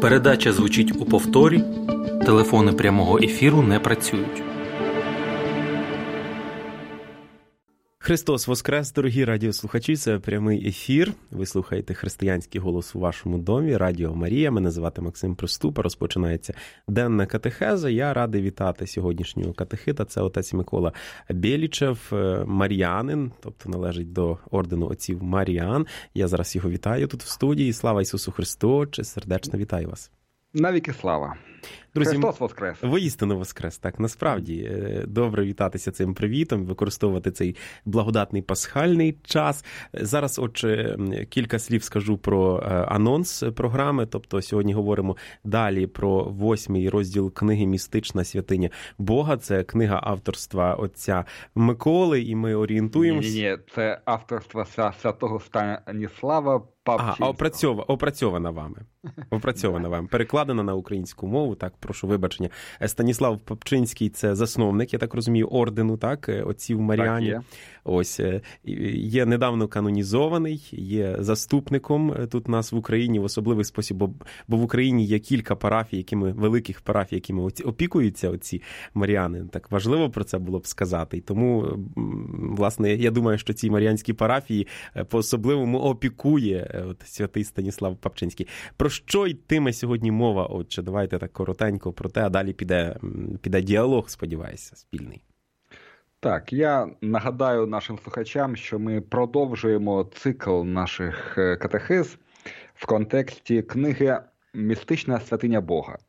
Передача звучить у повторі. Телефони прямого ефіру не працюють. Христос Воскрес, дорогі радіослухачі, це прямий ефір. Ви слухаєте християнський голос у вашому домі, Радіо Марія. Мене звати Максим Приступа, розпочинається денна катехеза. Я радий вітати сьогоднішнього катехита. Це отець Микола Бєлічев, маріянин, тобто належить до ордену отців Маріян. Я зараз його вітаю тут в студії. Слава Ісусу Христу, Отче, сердечно вітаю вас. Навіки слава. Друзі, Христос Воскрес. Воістину Воскрес, так, насправді. Добре вітатися цим привітом, використовувати цей благодатний пасхальний час. Зараз, отже, кілька слів скажу про анонс програми. Тобто сьогодні говоримо далі про 8-й розділ книги «Містична святиня Бога». Це книга авторства отця Миколи, і ми орієнтуємося... Ні, це авторство святого Станіслава Папчинського. Опрацьована вами. Опрацьована вами. Перекладена на українську мову, так, прошу вибачення. Станіслав Папчинський – це засновник, я так розумію, ордену, так, отців Маріянів. Так, є. Ось, є недавно канонізований, є заступником тут у нас в Україні в особливий спосіб, бо в Україні є кілька парафій, великих парафій, якими опікуються отці Маріяни. Так важливо про це було б сказати. І тому, власне, я думаю, що ці маріянські парафії по-особливому опікує святий Станіслав Папчинський. Про що йтиме сьогодні мова, отче? Давайте так коротенько про те, а далі піде діалог, сподіваюся, спільний. Так, я нагадаю нашим слухачам, що ми продовжуємо цикл наших катехез в контексті книги «Містична святиня Бога».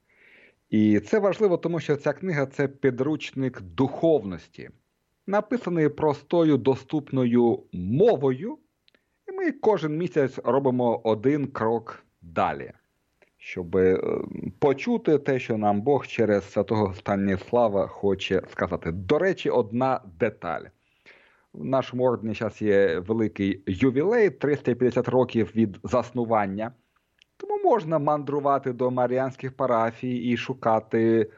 І це важливо, тому що ця книга – це підручник духовності, написаний простою, доступною мовою, і ми кожен місяць робимо один крок далі, щоб почути те, що нам Бог через святого Станіслава хоче сказати. До речі, одна деталь. В нашому ордені зараз є великий ювілей, 350 років від заснування. Тому можна мандрувати до маріанських парафій і шукати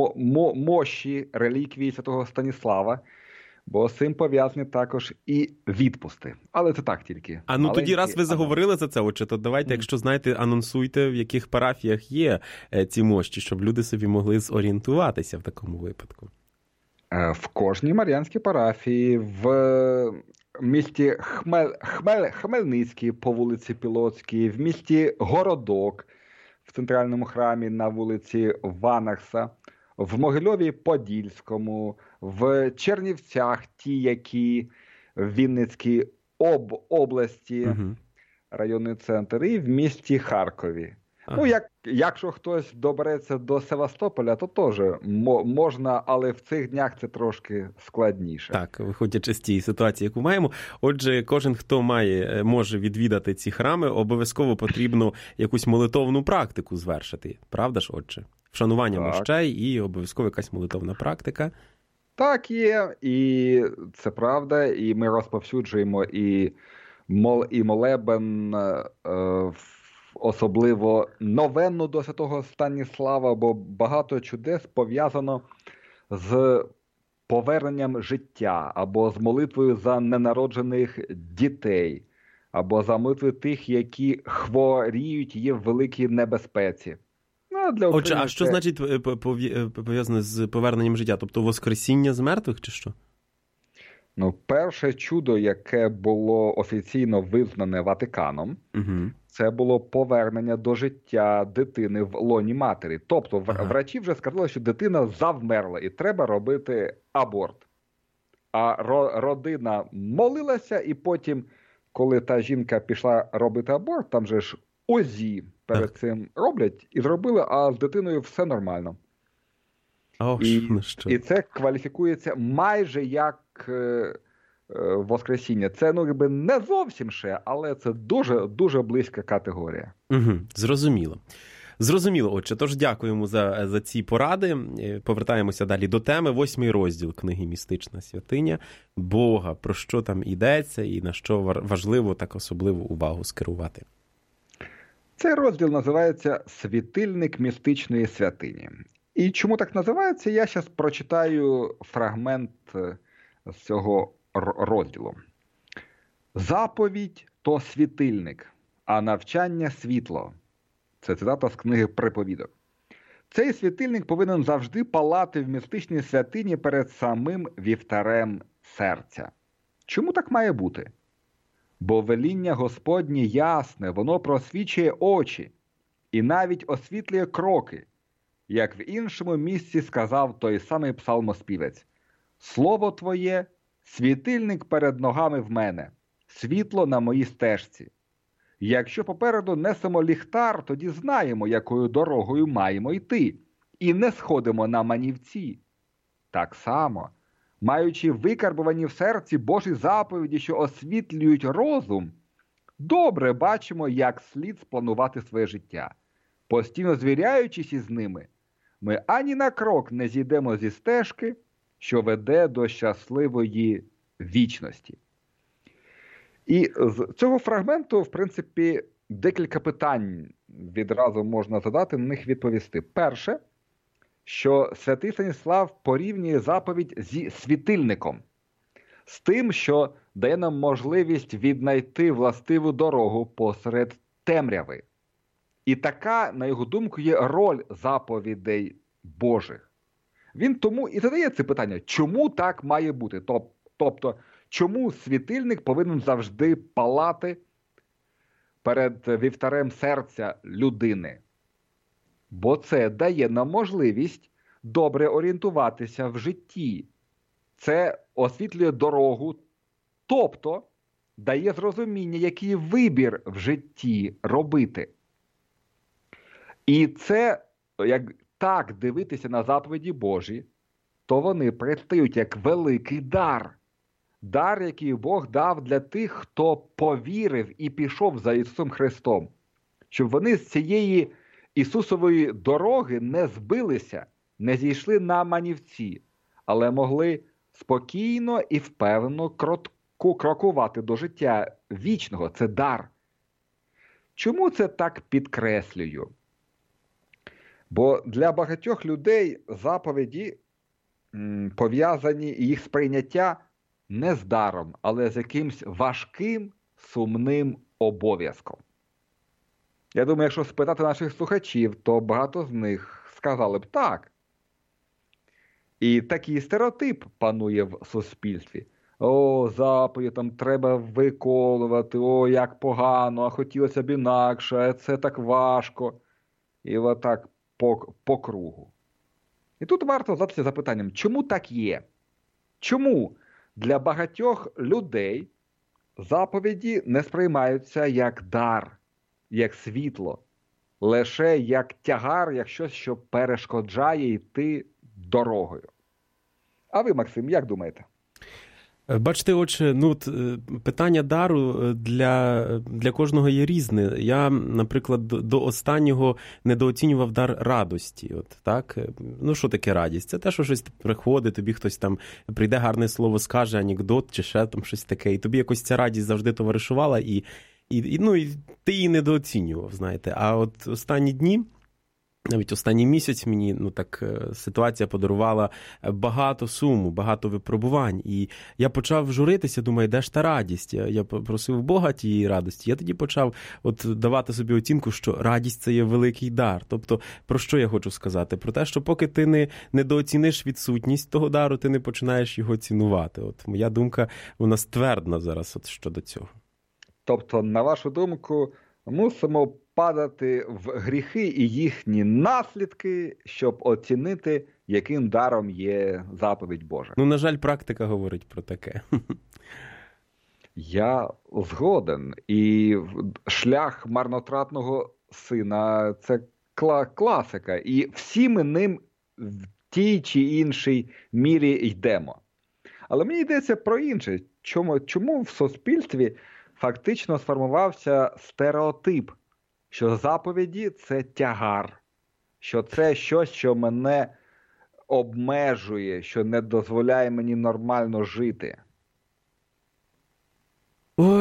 мощі, реліквії святого Станіслава. Бо з цим пов'язані також і відпусти. Але це так тільки. А ну тоді, раз ви заговорили за це, отче, то давайте, якщо знаєте, анонсуйте, в яких парафіях є ці мощі, щоб люди собі могли зорієнтуватися в такому випадку. В кожній маріанській парафії, в місті Хмельницький по вулиці Пілоцькій, в місті Городок, в центральному храмі на вулиці Ванахса, в Могильові-Подільському, в Чернівцях, ті, які в Вінницькій області, районний центр, і в місті Харкові. Ага. Ну, якщо хтось добереться до Севастополя, то теж можна, але в цих днях це трошки складніше. Так, виходячи з тієї ситуації, яку маємо. Отже, кожен, хто може відвідати ці храми, обов'язково потрібно якусь молитовну практику звершити. Правда ж, отче? Вшанування мощей і обов'язково якась молитовна практика. Так, є, і це правда, і ми розповсюджуємо і молебен, особливо новенну до святого Станіслава, бо багато чудес пов'язано з поверненням життя, або з молитвою за ненароджених дітей, або за молитвою тих, які хворіють, є в великій небезпеці. Отже, а що значить пов'язане з поверненням життя? Тобто воскресіння з мертвих чи що? Ну, перше чудо, яке було офіційно визнане Ватиканом, це було повернення до життя дитини в лоні матері. Тобто врачі вже сказали, що дитина завмерла і треба робити аборт. А родина молилася, і потім, коли та жінка пішла робити аборт, там же ж УЗІ перед цим роблять і зробили, а з дитиною все нормально. І це кваліфікується майже як воскресіння. Це не зовсім ще, але це дуже, дуже близька категорія. Зрозуміло. Зрозуміло, отче. Тож дякуємо за ці поради. Повертаємося далі до теми. 8-й розділ книги «Містична святиня Бога». Про що там йдеться і на що важливо так особливу увагу скерувати? Цей розділ називається «Світильник містичної святині». І чому так називається, я зараз прочитаю фрагмент з цього розділу. «Заповідь – то світильник, а навчання – світло. Це цитата з книги «Приповідок». Цей світильник повинен завжди палати в містичній святині перед самим вівтарем серця. Чому так має бути? Бо веління Господнє ясне, воно просвічує очі і навіть освітлює кроки, як в іншому місці сказав той самий псалмоспівець. «Слово Твоє – світильник перед ногами в мене, світло на моїй стежці». Якщо попереду несемо ліхтар, тоді знаємо, якою дорогою маємо йти, і не сходимо на манівці. Так само, маючи викарбувані в серці Божі заповіді, що освітлюють розум, добре бачимо, як слід спланувати своє життя. Постійно звіряючись із ними, ми ані на крок не зійдемо зі стежки, що веде до щасливої вічності. І з цього фрагменту, в принципі, декілька питань відразу можна задати, на них відповісти. Перше, що святий Станіслав порівнює заповідь зі світильником, з тим, що дає нам можливість віднайти властиву дорогу посеред темряви. І така, на його думку, є роль заповідей Божих. Він тому і задає це питання, чому так має бути? Тобто, чому світильник повинен завжди палати перед вівтарем серця людини? Бо це дає нам можливість добре орієнтуватися в житті. Це освітлює дорогу, тобто дає зрозуміння, який вибір в житті робити. І це, як так дивитися на заповіді Божі, то вони предстають як великий дар. Дар, який Бог дав для тих, хто повірив і пішов за Ісусом Христом. Щоб вони з цієї Ісусової дороги не збилися, не зійшли на манівці, але могли спокійно і впевнено крокувати до життя вічного. Це дар. Чому це так підкреслюю? Бо для багатьох людей заповіді пов'язані і їх сприйняття не з даром, але з якимсь важким, сумним обов'язком. Я думаю, якщо спитати наших слухачів, то багато з них сказали б так. І такий стереотип панує в суспільстві. О, заповіді там треба виконувати, о, як погано, а хотілося б інакше, це так важко. І отак по кругу. І тут варто задатися запитанням, чому так є? Чому для багатьох людей заповіді не сприймаються як дар, як світло, лише як тягар, як щось, що перешкоджає йти дорогою? А ви, Максим, як думаєте? Бачите, отже, питання дару для кожного є різне. Я, наприклад, до останнього недооцінював дар радості. От, так? Що таке радість? Це те, що щось приходить, тобі хтось там прийде, гарне слово скаже, анекдот чи ще там щось таке. І тобі якось ця радість завжди товаришувала, і ти її недооцінював, знаєте. А от останні дні, навіть останній місяць мені ситуація подарувала багато суму, багато випробувань. І я почав журитися, думаю, де ж та радість? Я просив Бога тієї радості. Я тоді почав давати собі оцінку, що радість – це є великий дар. Тобто, про що я хочу сказати? Про те, що поки ти не недооціниш відсутність того дару, ти не починаєш його цінувати. От моя думка, вона ствердна зараз щодо цього. Тобто, на вашу думку, мусимо падати в гріхи і їхні наслідки, щоб оцінити, яким даром є заповідь Божа. На жаль, практика говорить про таке. Я згоден. І шлях марнотратного сина – це класика. І всі ми ним в тій чи іншій мірі йдемо. Але мені йдеться про інше. Чому в суспільстві фактично сформувався стереотип, що заповіді – це тягар, що це щось, що мене обмежує, що не дозволяє мені нормально жити?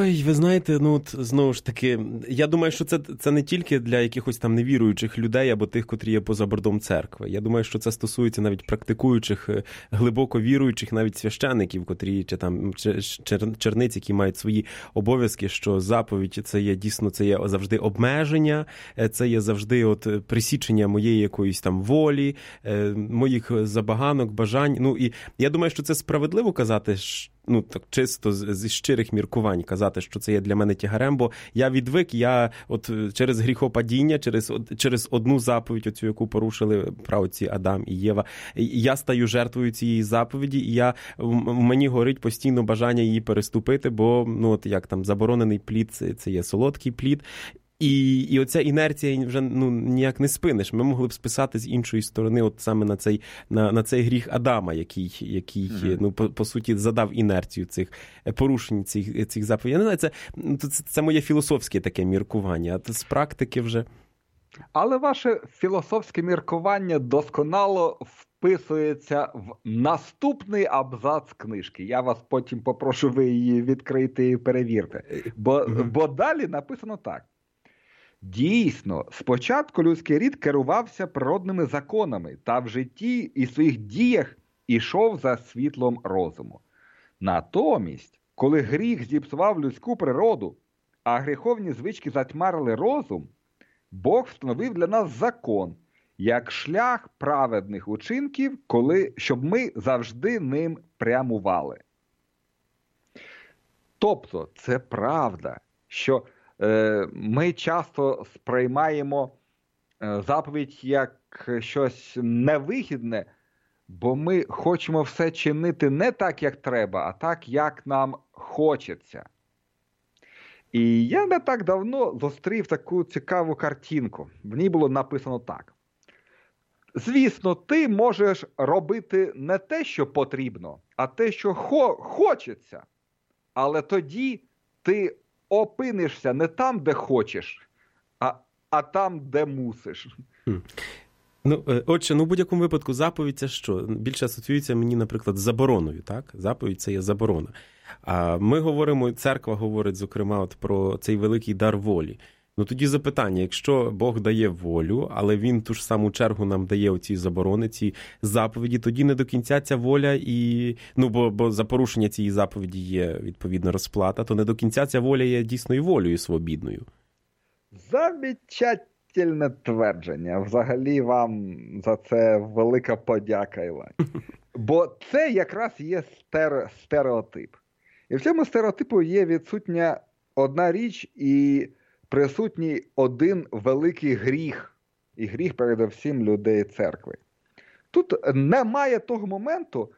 Ой, ви знаєте, ну от знову ж таки, я думаю, що це не тільки для якихось там невіруючих людей або тих, котрі є поза бордом церкви. Я думаю, що це стосується навіть практикуючих, глибоко віруючих, навіть священиків, котрі чи там черниць, які мають свої обов'язки, що заповідь це є дійсно, це є завжди обмеження, це є завжди от присічення моєї якоїсь там волі, моїх забаганок, бажань. Ну і я думаю, що це справедливо казати, ну, так чисто зі щирих міркувань казати, що це є для мене тягарем, бо я відвик, я от через гріхопадіння, через одну заповідь, оцю, яку порушили праотці Адам і Єва, я стаю жертвою цієї заповіді, і в мені горить постійно бажання її переступити, бо, ну, от як там, заборонений плід, це є солодкий плід. І оця інерція вже ніяк не спиниш. Ми могли б списати з іншої сторони от саме на цей гріх Адама, який по суті задав інерцію цих порушень цих заповідей. Я не знаю, це моє філософське таке міркування, а з практики вже. Але ваше філософське міркування досконало вписується в наступний абзац книжки. Я вас потім попрошу, ви її відкрити і перевірте. Бо далі написано так. Дійсно, спочатку людський рід керувався природними законами та в житті і своїх діях ішов за світлом розуму. Натомість, коли гріх зіпсував людську природу, а гріховні звички затьмарили розум, Бог встановив для нас закон, як шлях праведних учинків, щоб ми завжди ним прямували. Тобто, це правда, що ми часто сприймаємо заповідь як щось невигідне, бо ми хочемо все чинити не так, як треба, а так, як нам хочеться. І я не так давно зустрів таку цікаву картинку. В ній було написано так. Звісно, ти можеш робити не те, що потрібно, а те, що хочеться. Але тоді ти опинишся не там, де хочеш, а там, де мусиш. Ну, отже, в будь-якому випадку заповідь – це що? Більше асоціюється мені, наприклад, з забороною, так? Заповідь – це є заборона. А ми говоримо, церква говорить, зокрема, от про цей великий дар волі. Ну, тоді запитання, якщо Бог дає волю, але Він ту ж саму чергу нам дає оці заборони, ці заповіді, тоді не до кінця ця воля і... Ну, бо за порушення цієї заповіді є, відповідно, розплата, то не до кінця ця воля є дійсною волею свобідною. Замечательне твердження. Взагалі вам за це велика подяка, Іван. Бо це якраз є стереотип. І в цьому стереотипу є відсутня одна річ і присутній один великий гріх. І гріх, передусім, людей церкви. Тут немає того моменту,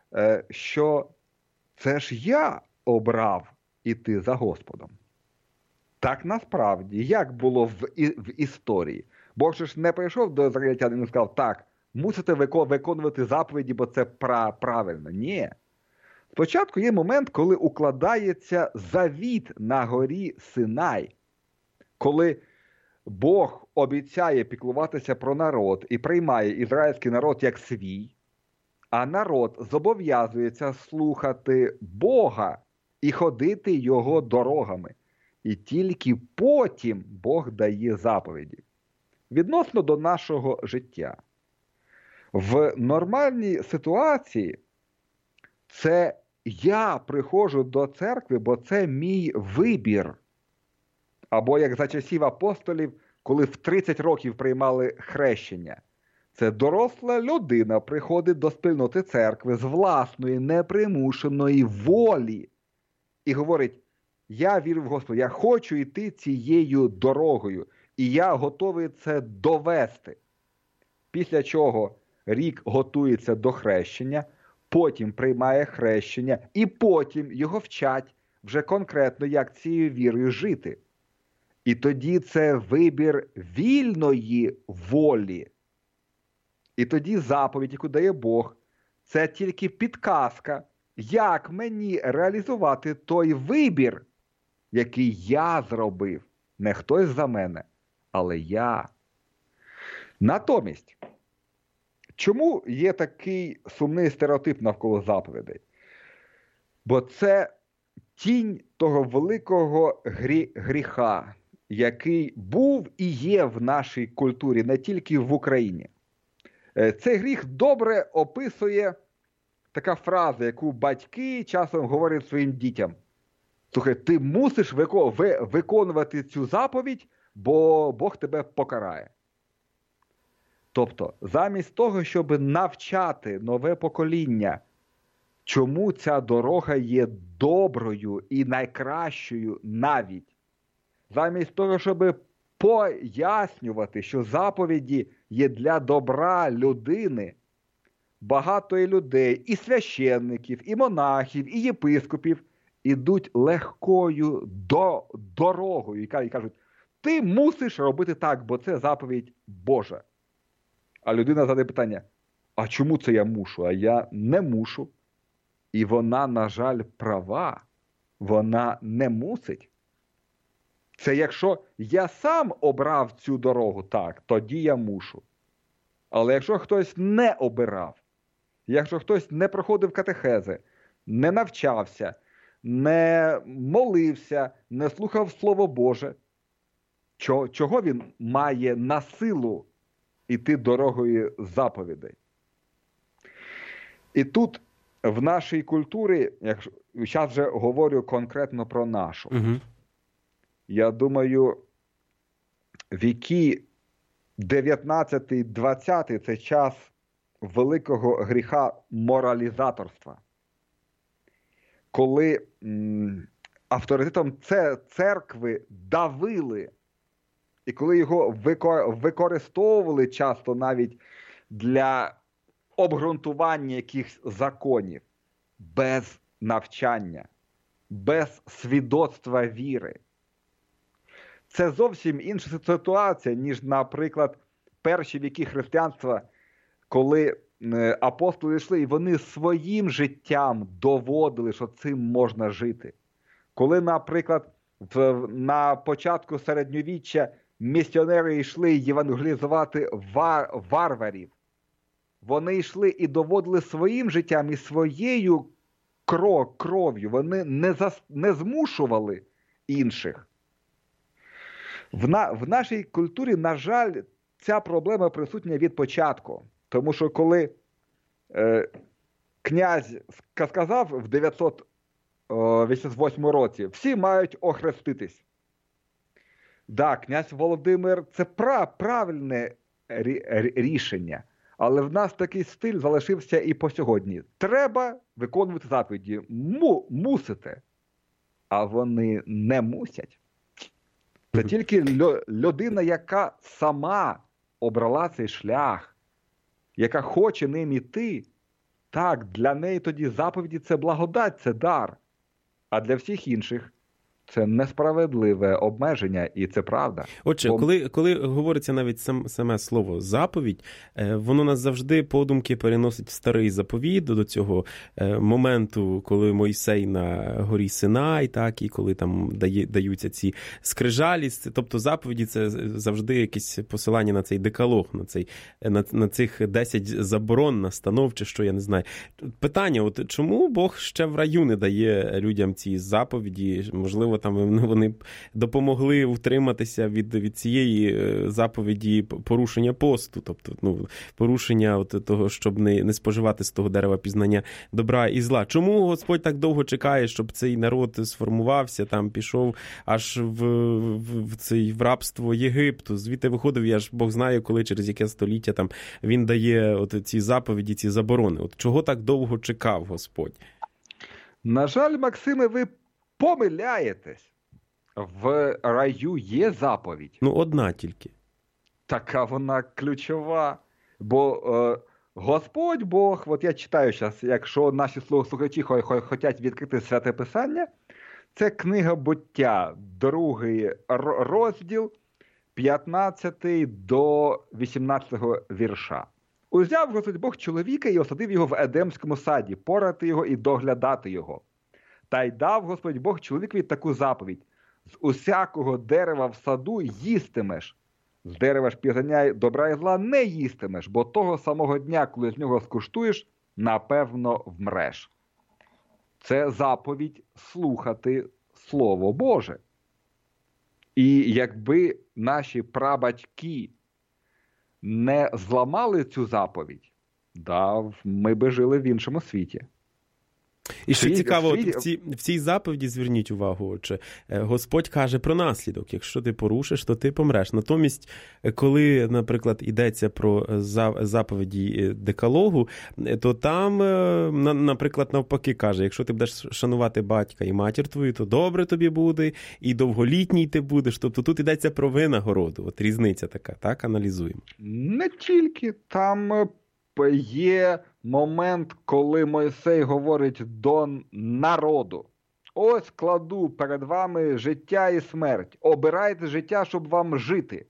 що це ж я обрав іти за Господом. Так насправді, як було в історії. Бог ж не прийшов до ізраїльтян і сказав, так, мусите виконувати заповіді, бо це правильно. Ні. Спочатку є момент, коли укладається завіт на горі Синай. Коли Бог обіцяє піклуватися про народ і приймає ізраїльський народ як свій, а народ зобов'язується слухати Бога і ходити його дорогами. І тільки потім Бог дає заповіді. Відносно до нашого життя. В нормальній ситуації це я приходжу до церкви, бо це мій вибір. Або як за часів апостолів, коли в 30 років приймали хрещення. Це доросла людина приходить до спільноти церкви з власної непримушеної волі. І говорить, я вірю в Господа, я хочу йти цією дорогою. І я готовий це довести. Після чого рік готується до хрещення, потім приймає хрещення, і потім його вчать вже конкретно, як цією вірою жити. І тоді це вибір вільної волі. І тоді заповідь, яку дає Бог, це тільки підказка, як мені реалізувати той вибір, який я зробив. Не хтось за мене, але я. Натомість, чому є такий сумний стереотип навколо заповідей? Бо це тінь того великого гріха, який був і є в нашій культурі, не тільки в Україні. Цей гріх добре описує така фраза, яку батьки часом говорять своїм дітям. Слухай, ти мусиш виконувати цю заповідь, бо Бог тебе покарає. Тобто, замість того, щоб навчати нове покоління, чому ця дорога є доброю і найкращою навіть, замість того, щоб пояснювати, що заповіді є для добра людини, багато людей, і священників, і монахів, і єпископів ідуть легкою дорогою і кажуть, ти мусиш робити так, бо це заповідь Божа. А людина задає питання, а чому це я мушу? А я не мушу. І вона, на жаль, права. Вона не мусить. Це якщо я сам обрав цю дорогу, так, тоді я мушу. Але якщо хтось не обирав, якщо хтось не проходив катехези, не навчався, не молився, не слухав Слово Боже, чого він має на силу іти дорогою заповідей? І тут в нашій культурі, зараз вже говорю конкретно про нашу, я думаю, віки 19-20 – це час великого гріха моралізаторства. Коли авторитетом церкви давили, і коли його використовували часто навіть для обґрунтування якихось законів, без навчання, без свідоцтва віри. Це зовсім інша ситуація, ніж, наприклад, перші віки християнства, коли апостоли йшли, і вони своїм життям доводили, що цим можна жити. Коли, наприклад, на початку середньовіччя місіонери йшли євангелізувати варварів, вони йшли і доводили своїм життям і своєю кров'ю. Вони не змушували інших. В нашій культурі, на жаль, ця проблема присутня від початку. Тому що коли князь сказав в 988 році, всі мають охреститись. Так, князь Володимир – це правильне рішення. Але в нас такий стиль залишився і по сьогодні. Треба виконувати заповіді. Мусите. А вони не мусять. Це тільки людина, яка сама обрала цей шлях, яка хоче ним іти. Так, для неї тоді заповіді – це благодать, це дар. А для всіх інших – це несправедливе обмеження, і це правда. Отже, коли говориться навіть саме слово «заповідь», воно нас завжди подумки переносить в старий заповіт, до цього моменту, коли Мойсей на горі Синай, так, і коли там даються ці скрижалі. Тобто заповіді – це завжди якесь посилання на цей декалог, на цих 10 заборон, настанов, чи що, я не знаю. Питання, от чому Бог ще в раю не дає людям ці заповіді? Можливо, там вони допомогли утриматися від цієї заповіді порушення посту, тобто порушення того, щоб не споживати з того дерева пізнання добра і зла. Чому Господь так довго чекає, щоб цей народ сформувався, там пішов аж в рабство Єгипту, звідти виходив, я ж Бог знає, коли, через яке століття там він дає от ці заповіді, ці заборони. От чого так довго чекав Господь? На жаль, Максиме, ви помиляєтесь. В раю є заповідь. Одна тільки. Така вона ключова. Бо Господь Бог, от я читаю зараз, якщо наші слухачі хочуть відкрити Святе Писання, це книга Буття, 2 розділ, 15 до 18 вірша. Узяв Господь Бог чоловіка і осадив його в Едемському саді, порати його і доглядати його. Та й дав Господь Бог чоловікові таку заповідь: з усякого дерева в саду їстимеш, з дерева ж пізнання добра і зла не їстимеш, бо того самого дня, коли з нього скуштуєш, напевно вмреш. Це заповідь слухати Слово Боже. І якби наші прабатьки не зламали цю заповідь, ми би жили в іншому світі. І що цікаво, в цій заповіді, зверніть увагу, отже, Господь каже про наслідок. Якщо ти порушиш, то ти помреш. Натомість, коли, наприклад, йдеться про заповіді Декалогу, то там, наприклад, навпаки каже, якщо ти будеш шанувати батька і матір твою, то добре тобі буде, і довголітній ти будеш. Тобто тут йдеться про винагороду. От різниця така, так? Аналізуємо. Не тільки. Там є момент, коли Мойсей говорить до народу: ось кладу перед вами життя і смерть. Обирайте життя, щоб вам жити.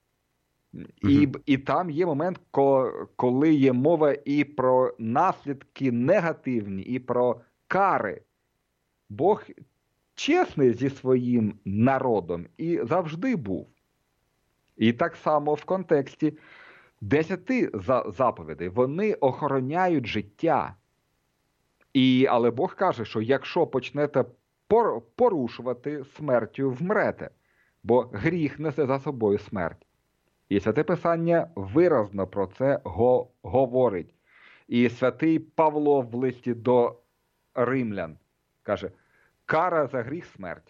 І там є момент, коли є мова і про наслідки негативні, і про кари. Бог чесний зі своїм народом і завжди був. І так само в контексті 10 заповідей. Вони охороняють життя. Але Бог каже, що якщо почнете порушувати, смертю вмрете, бо гріх несе за собою смерть. І Святе Писання виразно про це говорить. І святий Павло в листі до римлян каже: кара за гріх – смерть.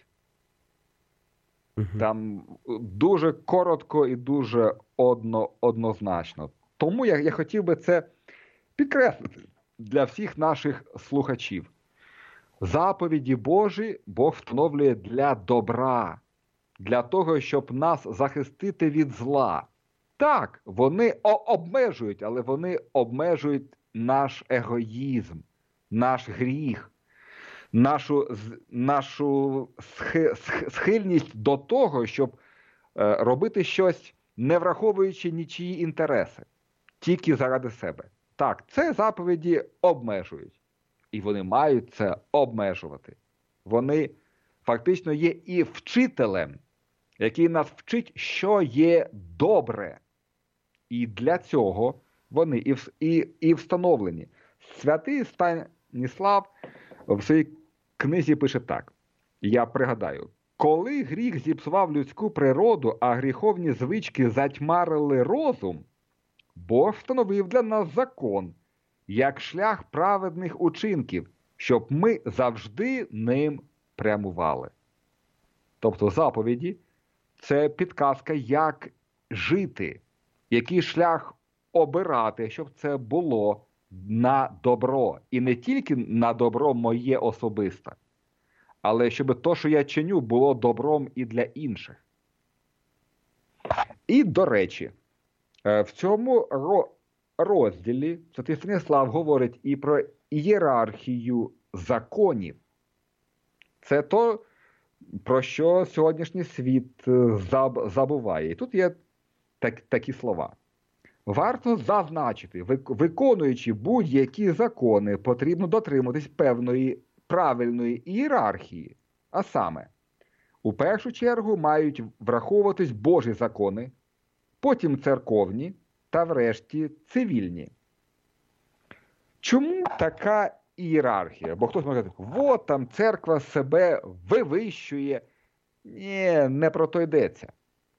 Там дуже коротко і дуже однозначно. Тому я хотів би це підкреслити для всіх наших слухачів. Заповіді Божі Бог встановлює для добра, для того, щоб нас захистити від зла. Так, вони обмежують, але вони обмежують наш егоїзм, наш гріх, нашу схильність до того, щоб робити щось, не враховуючи нічиї інтереси, тільки заради себе. Так, це заповіді обмежують. І вони мають це обмежувати. Вони фактично є і вчителем, який нас вчить, що є добре. І для цього вони і встановлені. Святий Станіслав в своїй книзі пише так. Я пригадаю. Коли гріх зіпсував людську природу, а гріховні звички затьмарили розум, Бог встановив для нас закон, як шлях праведних учинків, щоб ми завжди ним прямували. Тобто заповіді – це підказка, як жити, який шлях обирати, щоб це було на добро. І не тільки на добро моє особисте, але щоб то, що я чиню, було добром і для інших. І, до речі, в цьому розділі Святий Станіслав говорить і про ієрархію законів. Це то, про що сьогоднішній світ забуває. І тут є такі слова. Варто зазначити, виконуючи будь-які закони, потрібно дотримуватись певної правильної ієрархії. А саме, у першу чергу мають враховуватись Божі закони, потім церковні та врешті цивільні. Чому така ієрархія? Бо хтось може сказати, от там церква себе вивищує. Ні, не про то йдеться.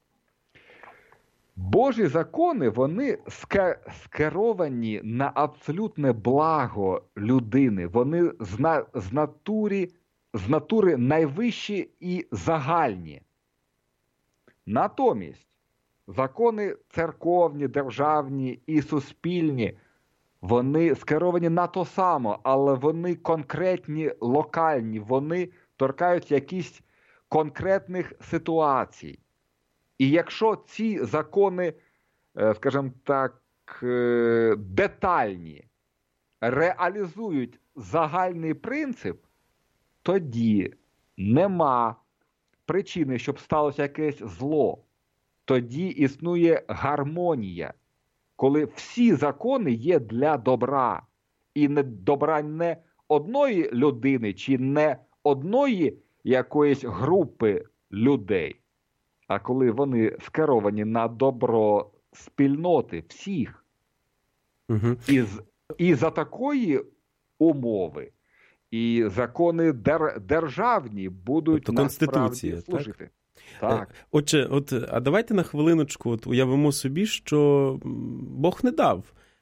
Божі закони, вони скеровані на абсолютне благо людини. Вони з натури найвищі і загальні. Натомість, закони церковні, державні і суспільні, вони скеровані на то само, але вони конкретні, локальні, вони торкають якісь конкретних ситуацій. І якщо ці закони, скажімо так, детальні, реалізують загальний принцип, тоді нема причини, щоб сталося якесь зло. Тоді існує гармонія, коли всі закони є для добра. І не добра не одної людини, чи не одної якоїсь групи людей, а коли вони скеровані на добро спільноти всіх. І за такої умови І закони державні будуть тобто насправді служити. Так. Отже, а давайте на хвилиночку уявимо собі, що Бог не дав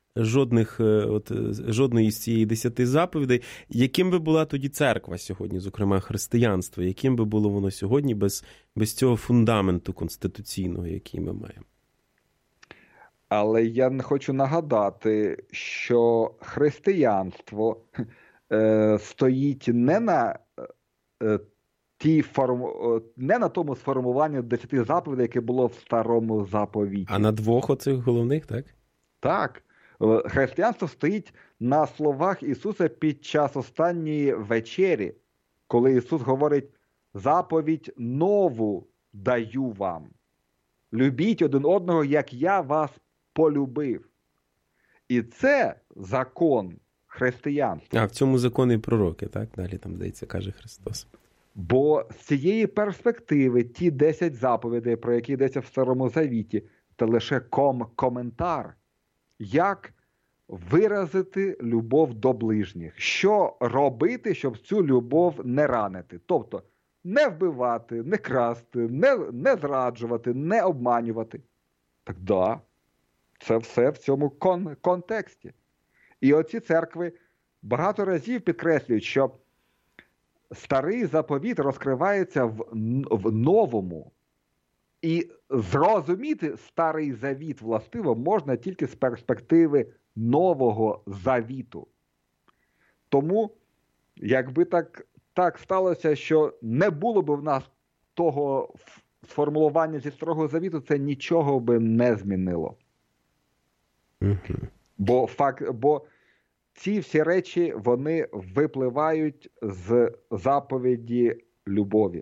жодної з цієї 10 заповідей. Яким би була тоді церква сьогодні, зокрема християнство? Яким би було воно сьогодні без цього фундаменту конституційного, який ми маємо? Але я не хочу нагадати, що християнство стоїть не на тому сформуванні 10 заповідей, яке було в Старому Заповіті. А на 2 оцих головних, так? Так. Християнство стоїть на словах Ісуса під час останньої вечері, коли Ісус говорить: заповідь нову даю вам. Любіть один одного, як я вас полюбив. І це закон християнства. А в цьому закони і пророки, так? Далі там, здається, каже Христос. Бо з цієї перспективи ті 10 заповідей, про які йдеться в Старому Завіті, це лише коментар. Як виразити любов до ближніх? Що робити, щоб цю любов не ранити? Тобто, не вбивати, не красти, не зраджувати, не обманювати. Так да, це все в цьому контексті. І оці церкви багато разів підкреслюють, що старий заповіт розкривається в новому. І зрозуміти старий завіт властиво можна тільки з перспективи нового завіту. Тому, якби так сталося, що не було б в нас того сформулування зі Старого Завіту, це нічого би не змінило. Бо ці всі речі, вони випливають з заповіді любові.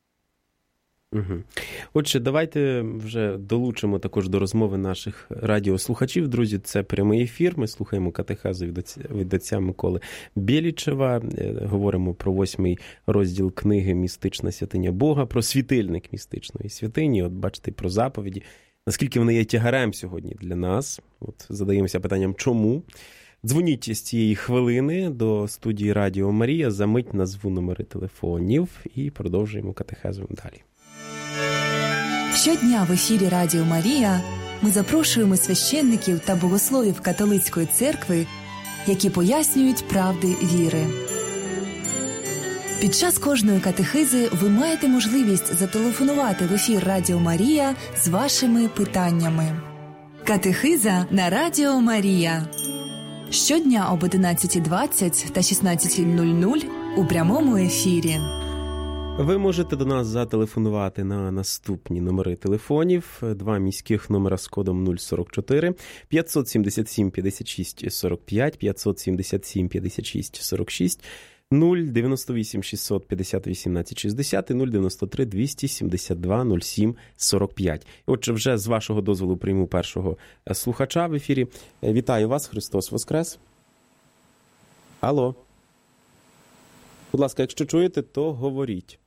Отже, давайте вже долучимо також до розмови наших радіослухачів. Друзі, це прямий ефір. Ми слухаємо катехезу від отця Миколи Бєлічева. Говоримо про 8-й розділ книги «Містична святиня Бога», про світильник містичної святині. От бачите, про заповіді. Наскільки вони є тягарем сьогодні для нас? От задаємося питанням, чому? Дзвоніть з цієї хвилини до студії Радіо Марія, за мить назву номери телефонів і продовжуємо катехезу далі. Щодня в ефірі Радіо Марія ми запрошуємо священників та богословів католицької церкви, які пояснюють правди віри. Під час кожної катехизи ви маєте можливість зателефонувати в ефір Радіо Марія з вашими питаннями. Катехиза на Радіо Марія. Щодня об 11:20 та 16:00 у прямому ефірі. Ви можете до нас зателефонувати на наступні номери телефонів. 2 міських номера з кодом 044 577 56 45, 577 56 46, 098 650 18 60 і 093 272 07 45. Отже, вже з вашого дозволу прийму першого слухача в ефірі. Вітаю вас, Христос Воскрес. Алло. Будь ласка, якщо чуєте, то говоріть.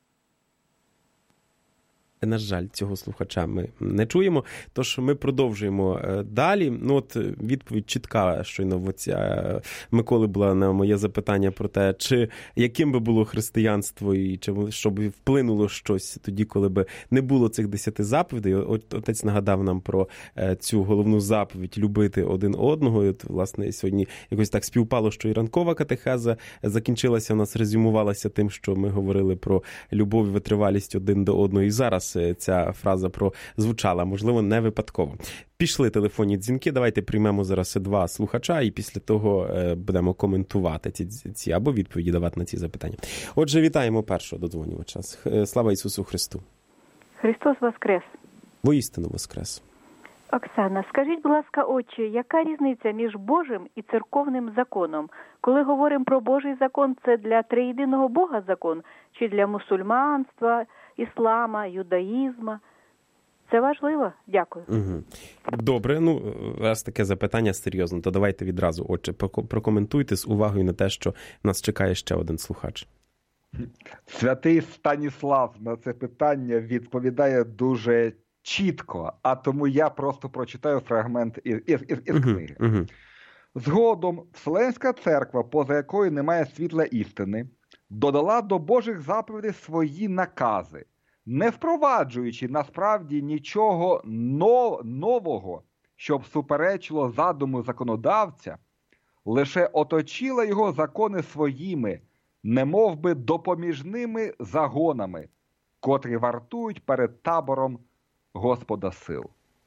На жаль, цього слухача ми не чуємо, тож ми продовжуємо далі. Відповідь чітка, щойно в отця Миколи була на моє запитання про те, яким би було християнство і щоб вплинуло щось тоді, коли би не було цих 10 заповідей. Отець нагадав нам про цю головну заповідь – любити один одного. І власне, сьогодні якось так співпало, що і ранкова катехеза закінчилася, у нас резюмувалася тим, що ми говорили про любов і витривалість один до одного. І зараз ця фраза прозвучала, можливо, не випадково. Пішли телефонні дзвінки, давайте приймемо зараз 2 слухача і після того будемо коментувати ці або відповіді давати на ці запитання. Отже, вітаємо першого додзвонювача. Слава Ісусу Христу! Христос Воскрес! Воістину Воскрес! Оксана, скажіть, будь ласка, отче, яка різниця між Божим і церковним законом? Коли говоримо про Божий закон, це для триєдиного Бога закон? Чи для мусульманства, іслама, юдаїзма? Це важливо? Дякую. Добре, раз таке запитання серйозно, то давайте відразу, отче, прокоментуйте з увагою на те, що нас чекає ще один слухач. Святий Станіслав на це питання відповідає дуже чітко, а тому я просто прочитаю фрагмент із книги. Згодом Вселенська церква, поза якою немає світла істини, додала до Божих заповідей свої накази, не впроваджуючи насправді нічого нового, щоб суперечило задуму законодавця, лише оточила його закони своїми, немовби допоміжними загонами, котрі вартують перед табором Господа сил.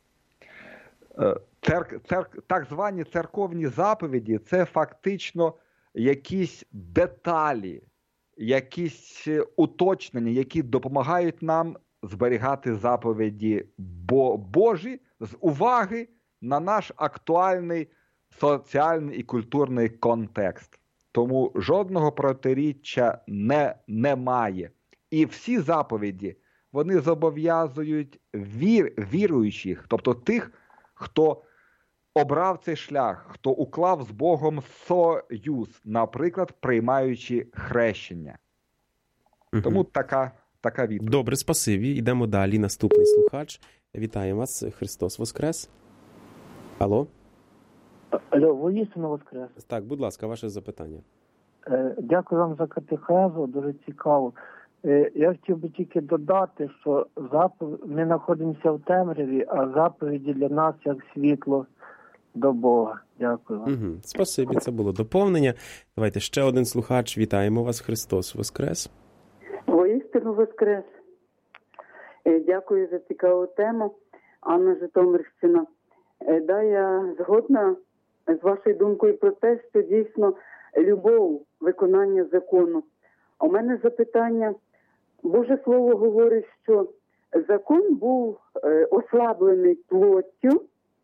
Так звані церковні заповіді – це фактично якісь деталі, якісь уточнення, які допомагають нам зберігати заповіді Божі з уваги на наш актуальний соціальний і культурний контекст. Тому жодного протиріччя немає. І всі заповіді, вони зобов'язують віруючих, тобто тих, хто обрав цей шлях, хто уклав з Богом союз, наприклад, приймаючи хрещення. Тому така відповідь. Добре, спасибі. Йдемо далі. Наступний слухач. Вітаємо вас. Христос Воскрес. Алло? Алло, воістину Воскрес. Так, будь ласка, ваше запитання. Дякую вам за катехезу, дуже цікаво. Я хотів би тільки додати, що ми знаходимося в темряві, а заповіді для нас як світло до Бога. Дякую вам. Спасибі, це було доповнення. Давайте ще один слухач. Вітаємо вас. Христос Воскрес. Воістину Воскрес. Дякую за цікаву тему. Анна Житомирщина. Да, я згодна з вашою думкою про те, що дійсно любов, виконання закону. А у мене запитання. Боже Слово говорить, що закон був ослаблений плоттю,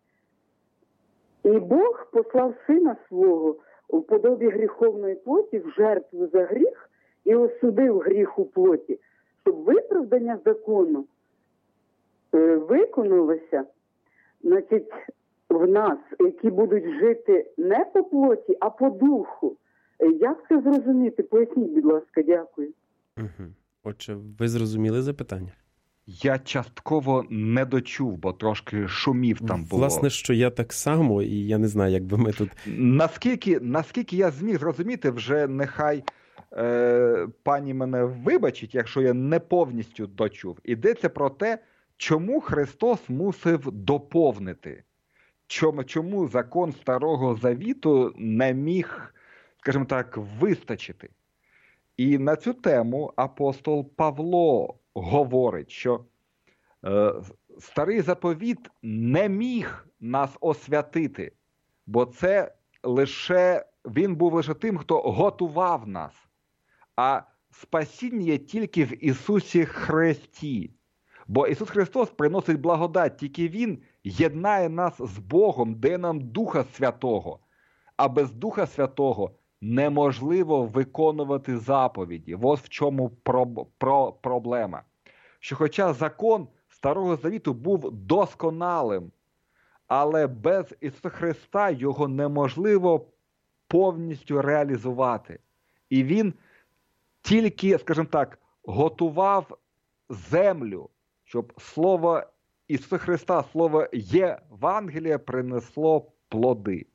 і Бог послав Сина Свого у подобі гріховної плоті в жертву за гріх і осудив гріх у плоті, щоб виправдання закону виконувалося, значить, в нас, які будуть жити не по плоті, а по духу. Як це зрозуміти? Поясніть, будь ласка, дякую. Отже, ви зрозуміли запитання? Я частково не дочув, бо трошки шумів там було. Власне, що я так само, і я не знаю, як би ми тут... Наскільки я зміг зрозуміти, вже нехай пані мене вибачить, якщо я не повністю дочув. Йдеться про те, чому Христос мусив доповнити. Чому закон Старого Завіту не міг, скажімо так, вистачити. І на цю тему апостол Павло говорить, що Старий Заповіт не міг нас освятити, бо це він був лише тим, хто готував нас. А спасіння є тільки в Ісусі Христі. Бо Ісус Христос приносить благодать, тільки Він єднає нас з Богом, дає нам Духа Святого. А без Духа Святого неможливо виконувати заповіді. Ось в чому проблема. Що хоча закон Старого Завіту був досконалим, але без Ісуса Христа його неможливо повністю реалізувати. І Він тільки, скажімо так, готував землю, щоб слово Ісуса Христа, слово Євангелія принесло плоди.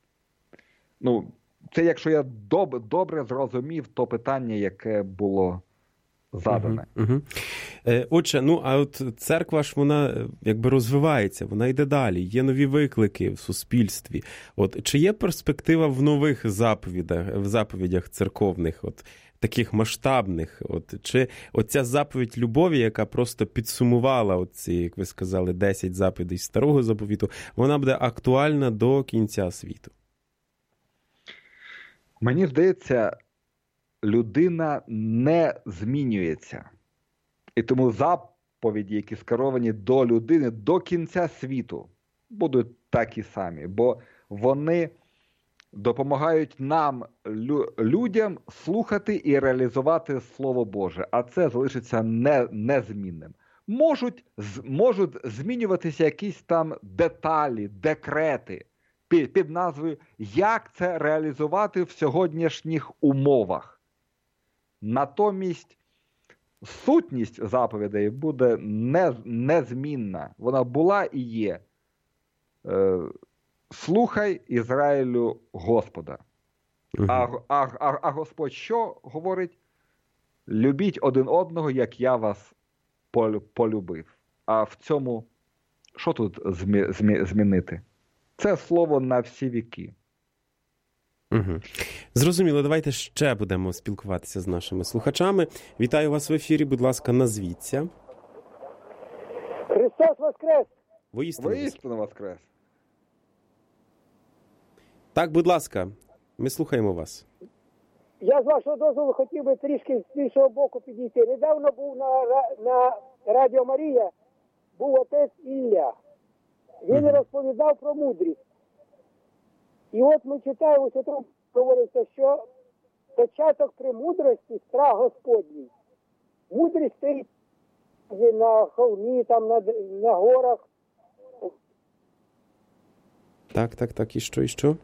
Це якщо я добре зрозумів то питання, яке було задане. Отже, а от церква ж вона якби розвивається, вона йде далі, є нові виклики в суспільстві. От чи є перспектива в нових заповідях церковних, от таких масштабних? От чи оця заповідь любові, яка просто підсумувала оці, як ви сказали, 10 заповідей Старого Заповіту, вона буде актуальна до кінця світу? Мені здається, людина не змінюється. І тому заповіді, які скеровані до людини до кінця світу, будуть такі самі. Бо вони допомагають нам, людям, слухати і реалізувати Слово Боже. А це залишиться незмінним. Можуть змінюватися якісь там деталі, декрети під назвою «Як це реалізувати в сьогоднішніх умовах?». Натомість сутність заповідей буде незмінна. Вона була і є. слухай, Ізраїлю, Господа. А Господь що говорить? Любіть один одного, як я вас полюбив. А в цьому, що тут змінити? Це слово на всі віки. Угу. Зрозуміло, давайте ще будемо спілкуватися з нашими слухачами. Вітаю вас в ефірі, будь ласка, назвіться. Христос Воскрес! Воістину Воскрес! Так, будь ласка, ми слухаємо вас. Я з вашого дозволу хотів би трішки з іншого боку підійти. Недавно був на Радіо Марія, був отець Ілля. Він розповідав про мудрість. І от ми читаємо, що там говориться, що початок премудрості – страх Господній. Мудрість стоїть на холмі, там на горах. Так, і що?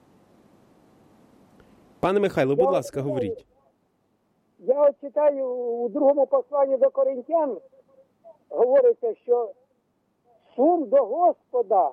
Пане Михайло, будь ласка, говоріть. Я от читаю у другому посланні до Коринтян, говориться, що сум до Господа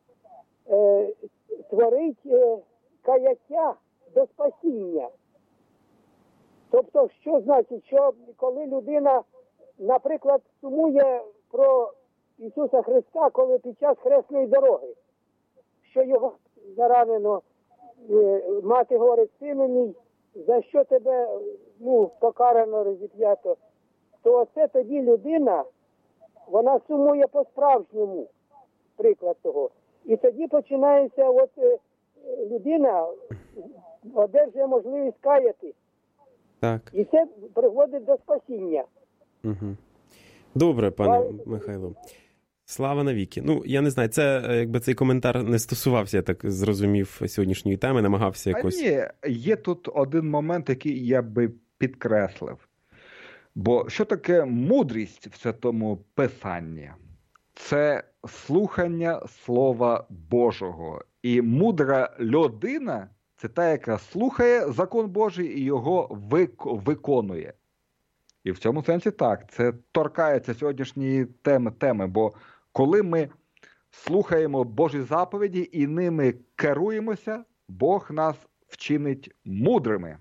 творить каяття до спасіння. Тобто, що значить, що коли людина, наприклад, сумує про Ісуса Христа, коли під час хресної дороги, що його заранено, мати говорить, сину мій, за що тебе покарано, розіп'ято, то оце тоді людина, вона сумує по-справжньому, приклад того. І тоді починається, людина одержує можливість каяти. Так. І це приводить до спасіння. Угу. Добре, пане Михайло. Слава навіки. Я не знаю, це, якби цей коментар не стосувався, я так зрозумів, сьогоднішньої теми, намагався якось... Ні, є тут один момент, який я би підкреслив. Бо що таке мудрість в Святому Писанні? Це слухання Слова Божого. І мудра людина – це та, яка слухає закон Божий і його виконує. І в цьому сенсі так, це торкається сьогоднішньої теми, бо коли ми слухаємо Божі заповіді і ними керуємося, Бог нас вчинить мудрими.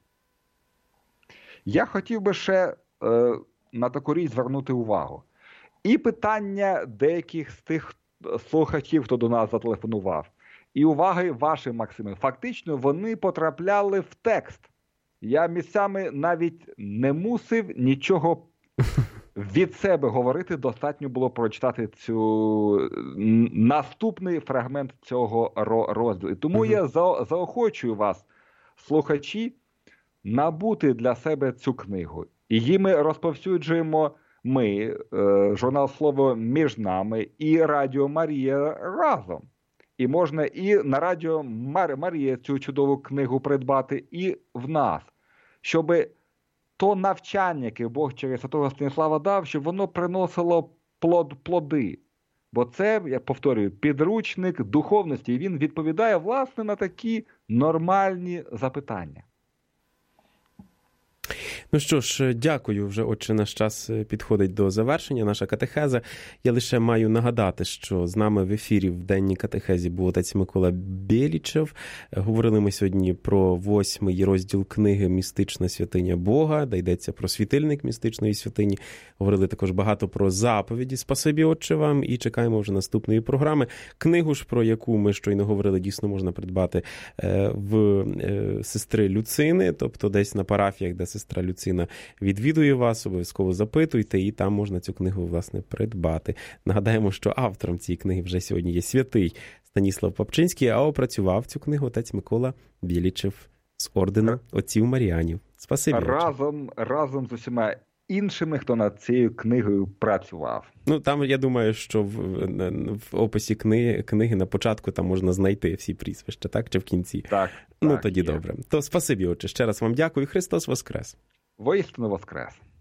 Я хотів би ще на таку річ звернути увагу. І питання деяких з тих слухачів, хто до нас зателефонував, і уваги ваші, Максиме, фактично вони потрапляли в текст. Я місцями навіть не мусив нічого від себе говорити, достатньо було прочитати наступний фрагмент цього розділу. І тому я заохочую вас, слухачі, набути для себе цю книгу. І її ми розповсюджуємо ми, журнал «Слово між нами» і Радіо Марія разом. І можна і на Радіо Марія цю чудову книгу придбати, і в нас. Щоб то навчання, яке Бог через Святого Станіслава дав, щоб воно приносило плоди. Бо це, я повторюю, підручник духовності. І він відповідає, власне, на такі нормальні запитання. Ну що ж, дякую. Вже, отче, наш час підходить до завершення, наша катехеза. Я лише маю нагадати, що з нами в ефірі в денній катехезі був отець Микола Бєлічев. Говорили ми сьогодні про 8-й розділ книги «Містична святиня Бога», де йдеться про світильник містичної святині. Говорили також багато про заповіді. Спасибі, отче, вам, і чекаємо вже наступної програми. Книгу ж, про яку ми щойно говорили, дійсно можна придбати в сестри Люцини, тобто десь на парафіях, де сестра Люцина відвідує вас, обов'язково запитуйте, і там можна цю книгу, власне, придбати. Нагадаємо, що автором цієї книги вже сьогодні є святий Станіслав Папчинський, а опрацював цю книгу отець Микола Бєлічев з ордену отців Маріанів. Спасибі. Разом з усіма іншими, хто над цією книгою працював. Там, я думаю, що в описі книги на початку там можна знайти всі прізвища, так? Чи в кінці? Так. Тоді є. Добре. То спасибі, отче. Ще раз вам дякую. Христос Воскрес! Воістину Воскрес!